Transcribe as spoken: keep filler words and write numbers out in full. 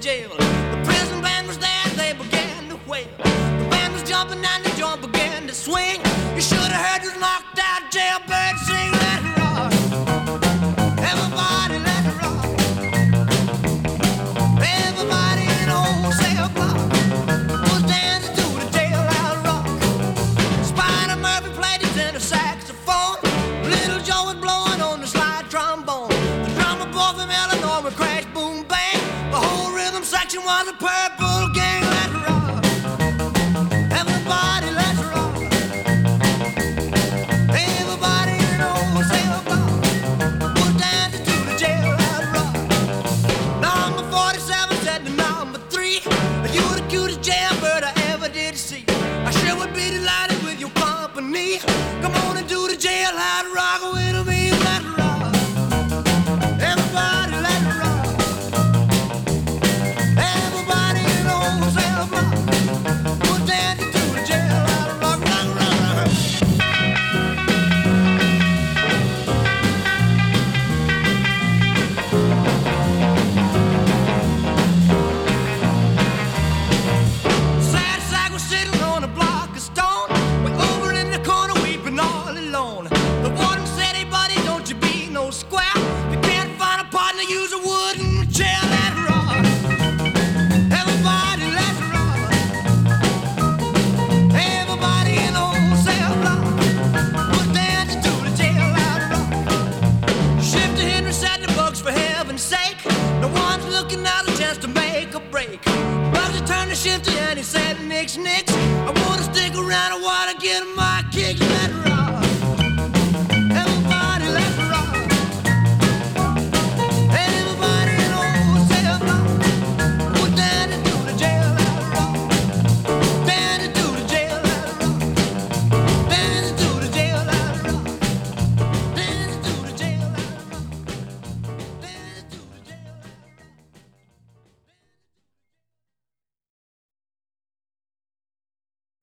jail. The prison band was there, they began to wail. The band was jumping and the joint began to swing. You should have heard this knocked out jailbird sing. Let it rock, everybody let it rock. Everybody in the wholesale block was dancing to the jailhouse rock. Spider Murphy played his inner side.